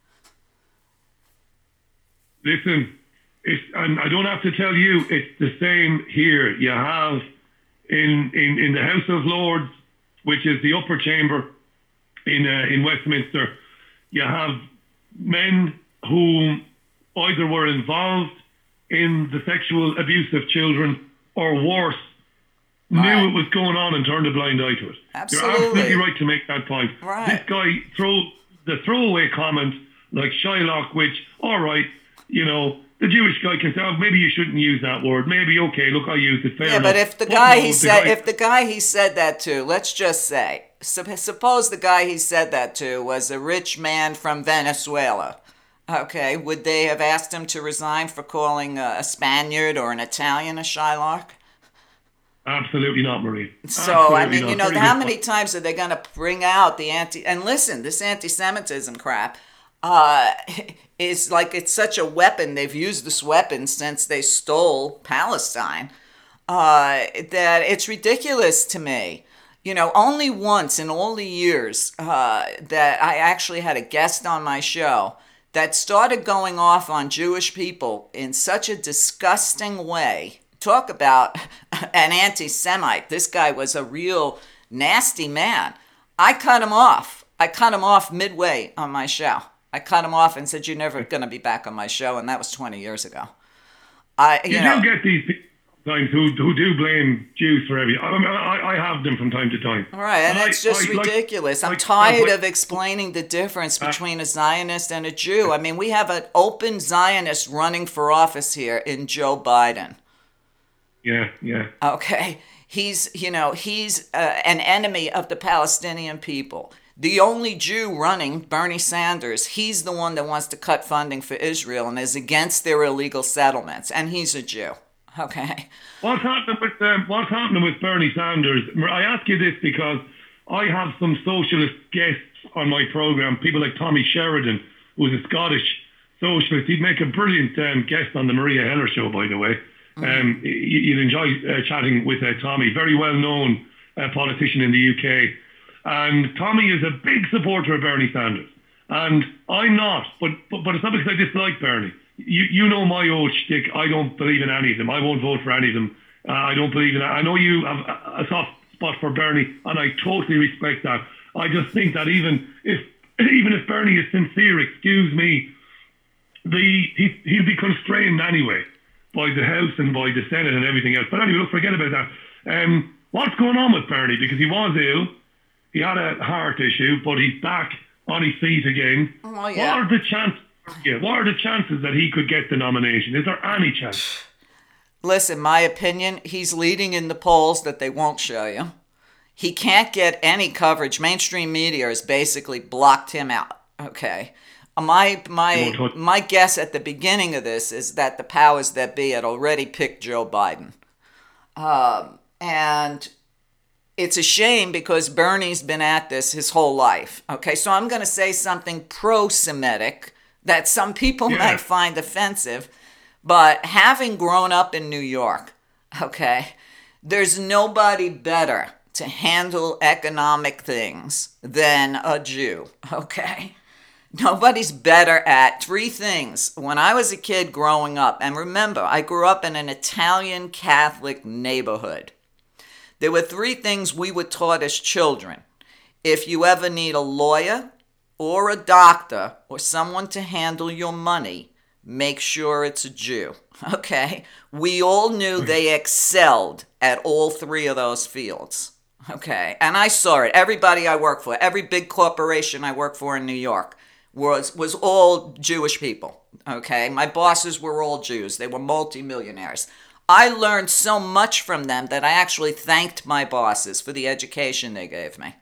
Listen, and I don't have to tell you, it's the same here. You have in the House of Lords, which is the upper chamber in Westminster, you have men who either were involved in the sexual abuse of children or worse, knew it was going on and turned a blind eye to it. Absolutely. You're absolutely right to make that point. Right. This guy the throwaway comment like Shylock, which, all right, you know, the Jewish guy can say, oh, maybe you shouldn't use that word. Maybe, okay, look, I used it. Fair enough. But if the guy he said that to, let's just say, suppose the guy he said that to was a rich man from Venezuela. Okay, would they have asked him to resign for calling a Spaniard or an Italian a Shylock? Absolutely not, Marie. So, I mean, you know, how many times are they going to bring out the and listen, this anti-Semitism crap is like, it's such a weapon. They've used this weapon since they stole Palestine that it's ridiculous to me. You know, only once in all the years that I actually had a guest on my show that started going off on Jewish people in such a disgusting way. Talk about an anti-Semite. This guy was a real nasty man. I cut him off. I cut him off midway on my show. I cut him off and said, you're never going to be back on my show. And that was 20 years ago. You do get these people sometimes who do blame Jews for everything. I have them from time to time. All right, and it's just ridiculous. I'm tired of explaining the difference between a Zionist and a Jew. I mean, we have an open Zionist running for office here in Joe Biden. Yeah. Okay. He's an enemy of the Palestinian people. The only Jew running, Bernie Sanders, he's the one that wants to cut funding for Israel and is against their illegal settlements. And he's a Jew. Okay. What's happening with Bernie Sanders? I ask you this because I have some socialist guests on my program, people like Tommy Sheridan, who's a Scottish socialist. He'd make a brilliant guest on the Maria Heller show, by the way. You'd enjoy chatting with Tommy, very well-known politician in the UK. And Tommy is a big supporter of Bernie Sanders. And I'm not, but it's not because I dislike Bernie. You know my old shtick. I don't believe in any of them. I won't vote for any of them. I don't believe in that. I know you have a soft spot for Bernie, and I totally respect that. I just think that even if Bernie is sincere, excuse me, he'll be constrained anyway by the House and by the Senate and everything else. But anyway, look, forget about that. What's going on with Bernie? Because he was ill. He had a heart issue, but he's back on his feet again. Oh, yeah. What are the chances that he could get the nomination? Is there any chance? Listen, my opinion, he's leading in the polls that they won't show you. He can't get any coverage. Mainstream media has basically blocked him out. Okay. My guess at the beginning of this is that the powers that be had already picked Joe Biden. And it's a shame because Bernie's been at this his whole life. Okay, so I'm going to say something pro-Semitic that some people might find offensive, but having grown up in New York, okay, there's nobody better to handle economic things than a Jew, okay? Nobody's better at three things. When I was a kid growing up, and remember, I grew up in an Italian Catholic neighborhood. There were three things we were taught as children. If you ever need a lawyer or a doctor or someone to handle your money, make sure it's a Jew. Okay? We all knew they excelled at all three of those fields. Okay? And I saw it. Everybody I worked for, every big corporation I worked for in New York was all Jewish people. Okay? My bosses were all Jews. They were multimillionaires. I learned so much from them that I actually thanked my bosses for the education they gave me.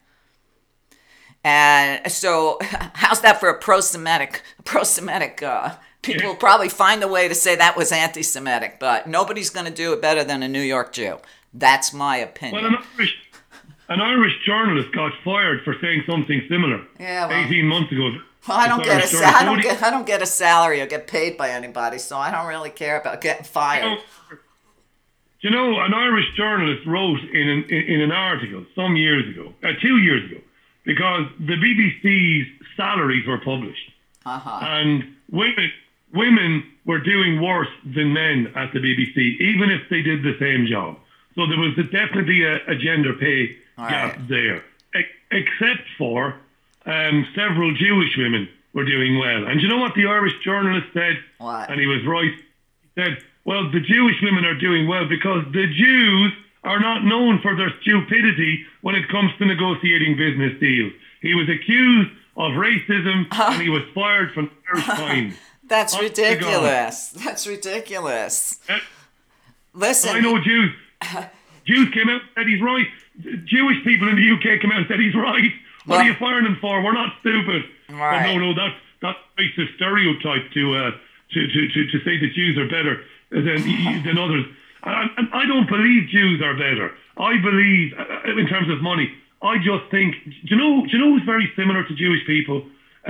And so, how's that for a pro-Semitic? People will probably find a way to say that was anti-Semitic, but nobody's going to do it better than a New York Jew. That's my opinion. Well, an Irish journalist got fired for saying something similar 18 months ago. Well, I don't get a salary or get paid by anybody, so I don't really care about getting fired. You know, an Irish journalist wrote in an article some years ago, 2 years ago, because the BBC's salaries were published. And women were doing worse than men at the BBC, even if they did the same job. So there was definitely a gender pay gap there, except for several Jewish women were doing well. And you know what the Irish journalist said? What? And he was right. He said, well, the Jewish women are doing well because the Jews are not known for their stupidity when it comes to negotiating business deals. He was accused of racism and he was fired from the Irish Times. That's ridiculous. That's ridiculous. Listen. I know Jews. Jews came out and said he's right. Jewish people in the UK came out and said he's right. What are you firing him for? We're not stupid. Right. But no, that's racist stereotype to say that Jews are better than others. And I don't believe Jews are better. I believe, in terms of money, I just think, do you know who's very similar to Jewish people?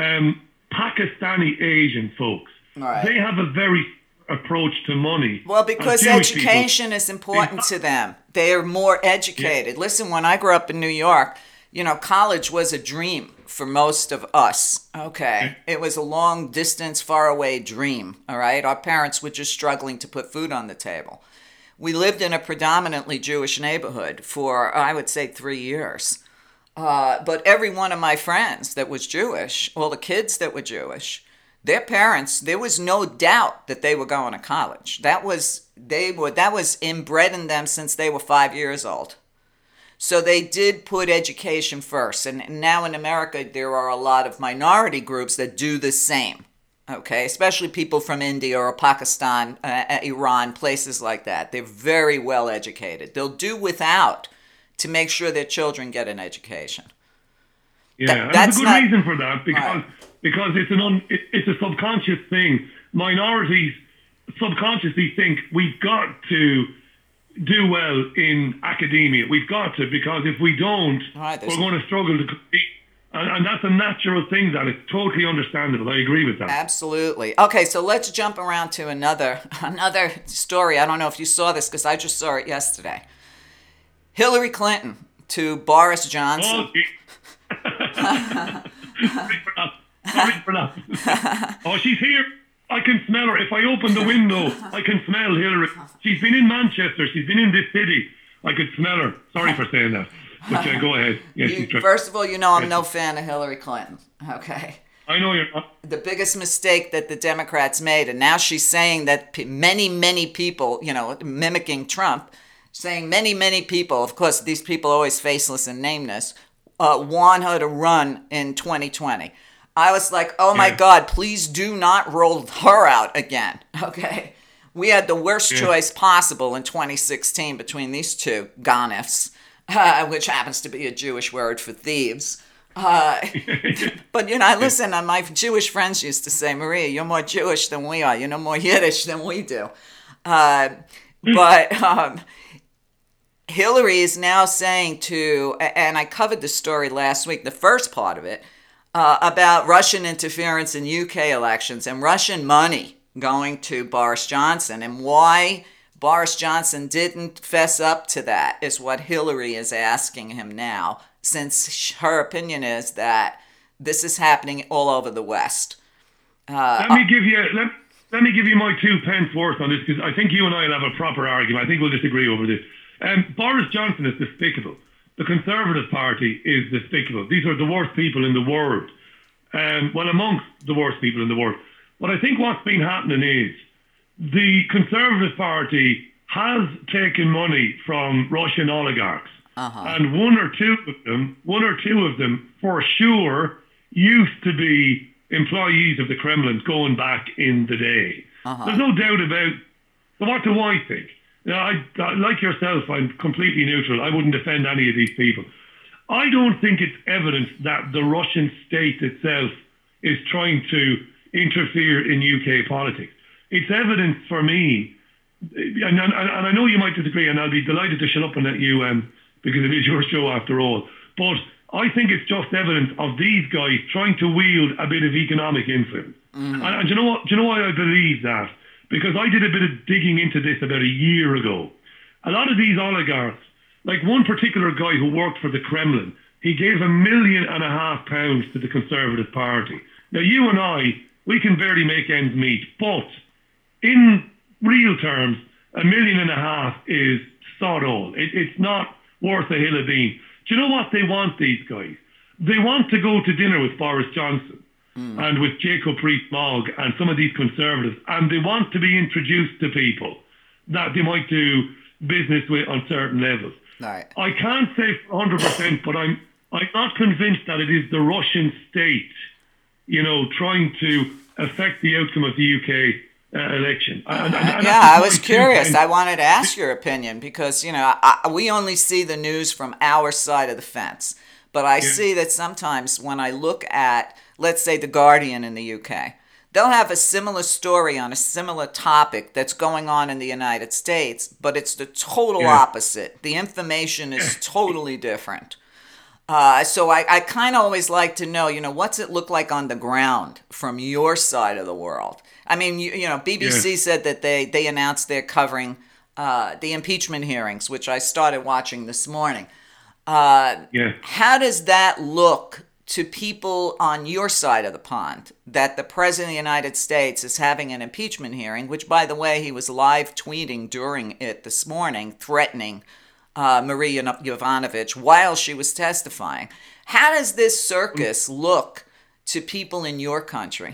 Pakistani Asian folks. Right. They have a very approach to money. Well, because education is important to them. They are more educated. Yeah. Listen, when I grew up in New York, college was a dream for most of us, okay? It was a long distance, far away dream, all right? Our parents were just struggling to put food on the table. We lived in a predominantly Jewish neighborhood for, I would say, 3 years. But every one of my friends that was Jewish, all the kids that were Jewish, their parents, there was no doubt that they were going to college. That was inbred in them since they were 5 years old. So they did put education first. And now in America, there are a lot of minority groups that do the same. Okay, especially people from India or Pakistan, Iran, places like that. They're very well educated. They'll do without to make sure their children get an education. Yeah, that's a good reason for that because it's a subconscious thing. Minorities subconsciously think we've got to do well in academia. We've got to, because if we don't, we're going to struggle to compete. And that's a natural thing, that it's totally understandable. I agree with that. Absolutely. Okay, so let's jump around to another story. I don't know if you saw this, because I just saw it yesterday. Hillary Clinton to Boris Johnson. Sorry for that. Oh, she's here. I can smell her. If I open the window, I can smell Hillary. She's been in Manchester. She's been in this city. I could smell her. Sorry for saying that. But go ahead. Yes, first of all, I'm no fan of Hillary Clinton. Okay. I know you're not. The biggest mistake that the Democrats made, and now she's saying that many, many people, mimicking Trump, saying many, many people, of course, these people always faceless and nameless, want her to run in 2020. I was like, oh my God, please do not roll her out again. Okay. We had the worst choice possible in 2016 between these two gonifs. Which happens to be a Jewish word for thieves. But, listen, my Jewish friends used to say, Maria, you're more Jewish than we are. You know more Yiddish than we do. But Hillary is now saying and I covered the story last week, the first part of it, about Russian interference in UK elections and Russian money going to Boris Johnson, and why Boris Johnson didn't fess up to that is what Hillary is asking him now, since her opinion is that this is happening all over the West. Let me give you my 2 pence worth on this, because I think you and I will have a proper argument. I think we'll disagree over this. Boris Johnson is despicable. The Conservative Party is despicable. These are the worst people in the world. Amongst the worst people in the world. But I think what's been happening is the Conservative Party has taken money from Russian oligarchs, and one or two of them, for sure, used to be employees of the Kremlin going back in the day. There's no doubt about. So what do I think? I like yourself, I'm completely neutral. I wouldn't defend any of these people. I don't think it's evidence that the Russian state itself is trying to interfere in UK politics. It's evidence for me, and I know you might disagree, and I'll be delighted to shut up and let you, because it is your show after all. But I think it's just evidence of these guys trying to wield a bit of economic influence. And do you know what? Do you know why I believe that? Because I did a bit of digging into this about a year ago. A lot of these oligarchs, like one particular guy who worked for the Kremlin, he gave £1.5 million to the Conservative Party. Now, you and I, we can barely make ends meet, but in real terms, £1.5 million is sod all. It's not worth a hill of beans. Do you know what they want, these guys? They want to go to dinner with Boris Johnson and with Jacob Rees-Mogg and some of these Conservatives, and they want to be introduced to people that they might do business with on certain levels. Right. I can't say 100%, but I'm not convinced that it is the Russian state, trying to affect the outcome of the UK election. I was curious. I wanted to ask your opinion because, we only see the news from our side of the fence. But I see that sometimes when I look at, let's say, The Guardian in the UK, they'll have a similar story on a similar topic that's going on in the United States, but it's the total opposite. The information is totally different. So I kind of always like to know, what's it look like on the ground from your side of the world? I mean, BBC said that they announced they're covering the impeachment hearings, which I started watching this morning. How does that look to people on your side of the pond, that the President of the United States is having an impeachment hearing, which, by the way, he was live tweeting during it this morning, threatening Maria Yovanovitch while she was testifying. How does this circus look to people in your country?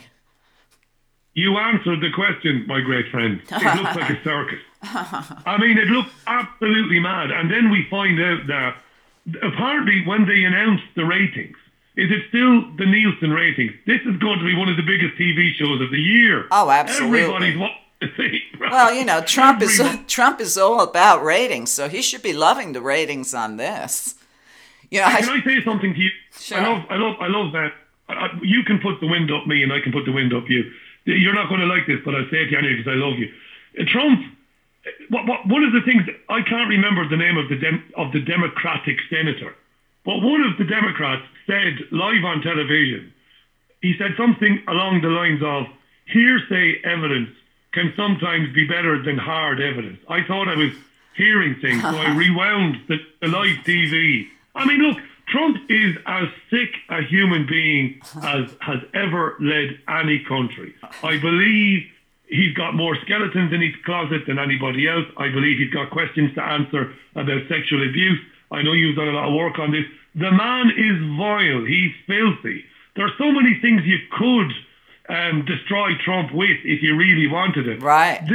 You answered the question, my great friend. It looks like a circus. I mean, it looks absolutely mad. And then we find out that apparently when they announced the ratings, Is it still the Nielsen ratings? This is going to be one of the biggest TV shows of the year. Oh, absolutely. Everybody's watching the thing. Right? Well, Trump is all about ratings, so he should be loving the ratings on this. Can I say something to you? Sure. I love that. You can put the wind up me, and I can put the wind up you. You're not going to like this, but I'll say it to you anyway because I love you. Trump. One of the things I can't remember the name of the Democratic senator, but one of the Democrats said live on television. He said something along the lines of hearsay evidence can sometimes be better than hard evidence. I thought I was hearing things, so I rewound the live TV. I mean, look, Trump is as sick a human being as has ever led any country. I believe he's got more skeletons in his closet than anybody else. I believe he's got questions to answer about sexual abuse. I know you've done a lot of work on this. The man is vile. He's filthy. There are so many things you could destroy Trump with if you really wanted it. Right.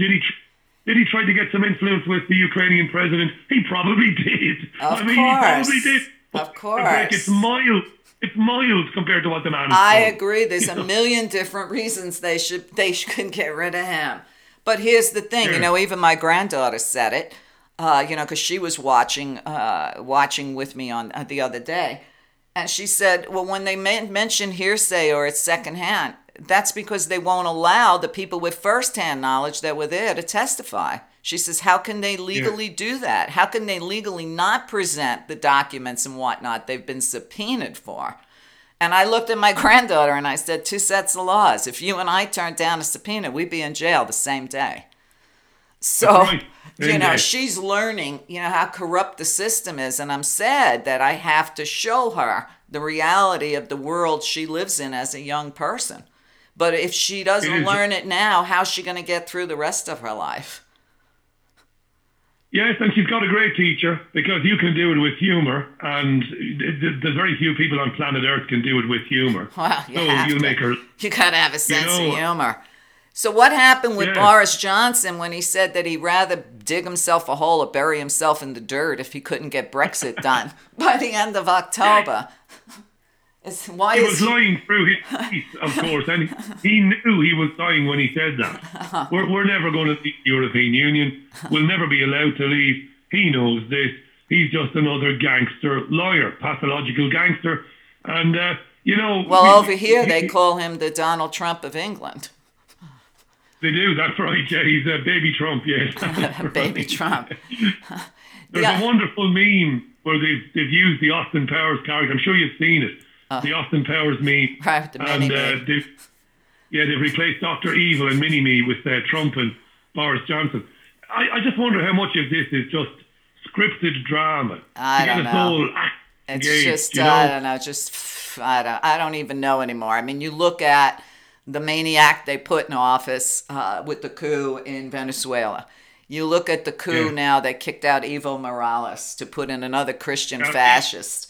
Did he try to get some influence with the Ukrainian president? He probably did. Of course. He probably did. Of course. It's mild. It's mild compared to what the man is I doing. agree. There's a million different reasons they can get rid of him. But here's the thing, even my granddaughter said it, because she was watching with me on the other day. And she said, well, when they mention hearsay or it's secondhand, that's because they won't allow the people with firsthand knowledge that were there to testify. She says, how can they legally do that? How can they legally not present the documents and whatnot they've been subpoenaed for? And I looked at my granddaughter and I said, two sets of laws. If you and I turned down a subpoena, we'd be in jail the same day. So, she's learning, how corrupt the system is. And I'm sad that I have to show her the reality of the world she lives in as a young person. But if she doesn't learn it now, how's she going to get through the rest of her life? Yes, and she's got a great teacher because you can do it with humor, and there's very few people on planet Earth can do it with humor. Well, you got to have a sense of humor. So what happened with Boris Johnson when he said that he'd rather dig himself a hole or bury himself in the dirt if he couldn't get Brexit done by the end of October? He was lying through his teeth, of course, and he knew he was lying when he said that. We're never going to leave the European Union. We'll never be allowed to leave. He knows this. He's just another gangster lawyer, pathological gangster. And, Well, over here they call him the Donald Trump of England. They do, that's right. Yeah, he's a baby Trump, yes. Baby Trump. There's a wonderful meme where they've used the Austin Powers character. I'm sure you've seen it. The Austin Powers meme. Right, the and they've replaced Dr. Evil and Mini-Me with Trump and Boris Johnson. I just wonder how much of this is just scripted drama. I don't know. It's just, I don't know. I don't even know anymore. I mean, you look at the maniac they put in office with the coup in Venezuela. You look at the coup now that kicked out Evo Morales to put in another Christian fascist.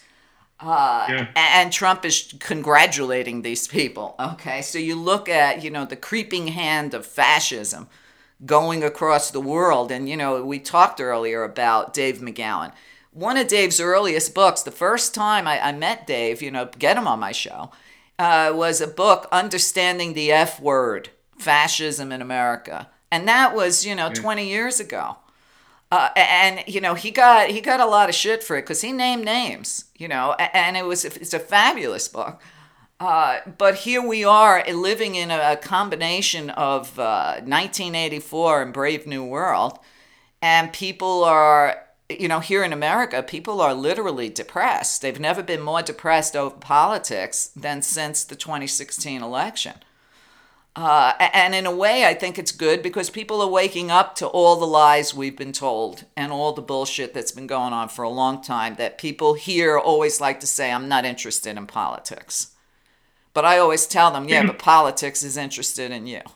And Trump is congratulating these people. Okay, so you look at, the creeping hand of fascism going across the world. And, we talked earlier about Dave McGowan. One of Dave's earliest books, the first time I met Dave, get him on my show, was a book, Understanding the F Word, Fascism in America. And that was, 20 years ago. And he got a lot of shit for it because he named names, and it's a fabulous book. But here we are living in a combination of 1984 and Brave New World, and people are, here in America, people are literally depressed. They've never been more depressed over politics than since the 2016 election. And in a way, I think it's good because people are waking up to all the lies we've been told and all the bullshit that's been going on for a long time that people here always like to say, I'm not interested in politics. But I always tell them, but politics is interested in you.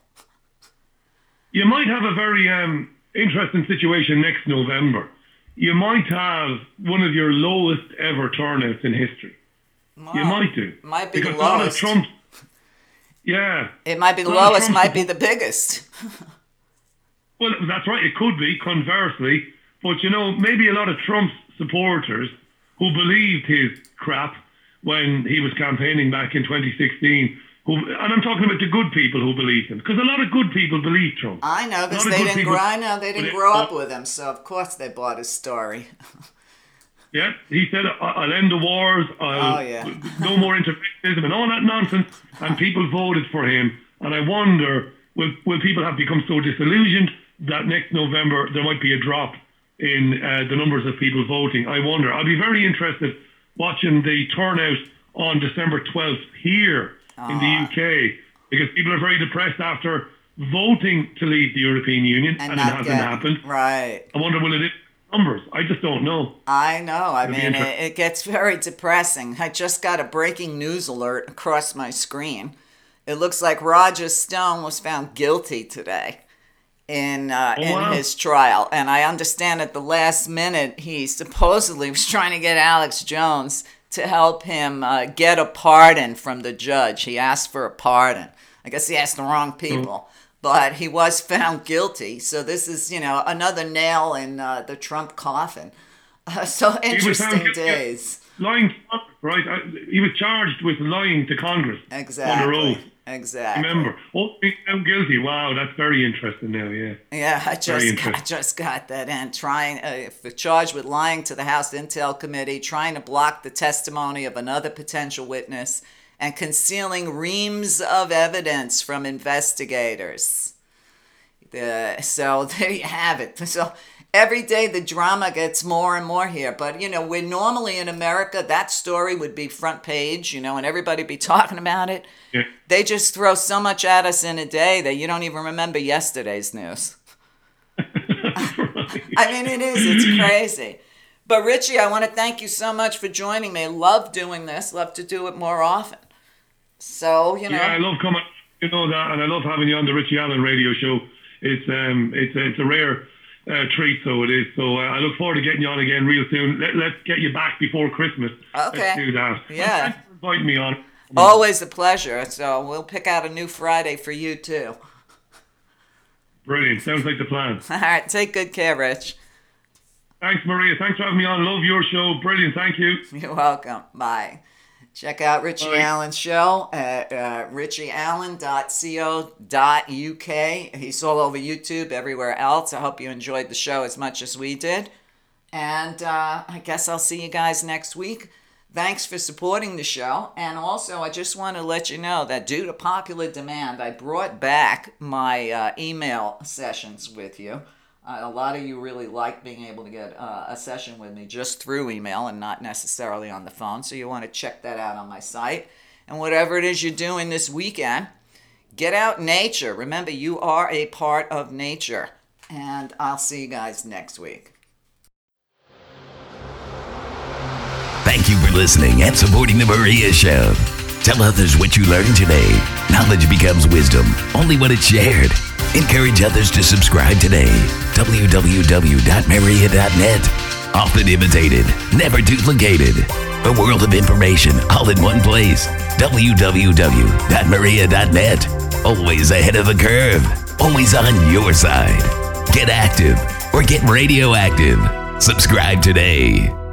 You might have a very interesting situation next November. You might have one of your lowest ever turnouts in history. Wow. You might do. Might be because the lowest. Trump. Yeah. It might be the lowest, might be the biggest. Well, that's right. It could be, conversely. But, maybe a lot of Trump's supporters who believed his crap when he was campaigning back in 2016. And I'm talking about the good people who believed him, because a lot of good people believe Trump. I know, because they didn't grow up with him, so of course they bought his story. Yeah, he said, I'll end the wars, no more interventionism and all that nonsense, and people voted for him. And I wonder, will people have become so disillusioned that next November there might be a drop in the numbers of people voting? I wonder. I'll be very interested watching the turnout on December 12th here in the UK, because people are very depressed after voting to leave the European Union, and it hasn't happened. Right. I wonder, will it numbers? I just don't know. I know. I mean, it gets very depressing. I just got a breaking news alert across my screen. It looks like Roger Stone was found guilty today in his trial. And I understand at the last minute he supposedly was trying to get Alex Jones to help him get a pardon from the judge. He asked for a pardon. I guess he asked the wrong people. But he was found guilty. So this is, another nail in the Trump coffin. So interesting days. Lying to Congress, right? He was charged with lying to Congress. Exactly. Under oath. Exactly. Remember. Oh, he's found guilty. Wow, that's very interesting now, yeah. Yeah, I just got that in. Charged with lying to the House Intel Committee, trying to block the testimony of another potential witness, and concealing reams of evidence from investigators. So there you have it. So every day the drama gets more and more here. But, we're normally in America, that story would be front page, and everybody be talking about it. Yeah. They just throw so much at us in a day that you don't even remember yesterday's news. I mean, it's crazy. But Richie, I want to thank you so much for joining me. Love doing this. Love to do it more often. So, Yeah, I love coming, that, and I love having you on the Richie Allen radio show. It's a rare treat, so it is. So I look forward to getting you on again real soon. Let's get you back before Christmas. Okay. Let's do that. Yeah. Thanks for inviting me on. Always a pleasure. So we'll pick out a new Friday for you, too. Brilliant. Sounds like the plan. All right. Take good care, Rich. Thanks, Maria. Thanks for having me on. Love your show. Brilliant. Thank you. You're welcome. Bye. Check out Richie Allen's show at richieallen.co.uk. He's all over YouTube, everywhere else. I hope you enjoyed the show as much as we did. And I guess I'll see you guys next week. Thanks for supporting the show. And also, I just want to let you know that due to popular demand, I brought back my email sessions with you. A lot of you really like being able to get a session with me just through email and not necessarily on the phone. So you want to check that out on my site. And whatever it is you're doing this weekend, get out in nature. Remember, you are a part of nature. And I'll see you guys next week. Thank you for listening and supporting The Maria Show. Tell others what you learned today. Knowledge becomes wisdom only when it's shared. Encourage others to subscribe today. www.maria.net. Often imitated, never duplicated. A world of information all in one place. www.maria.net. Always ahead of the curve. Always on your side. Get active or get radioactive. Subscribe today.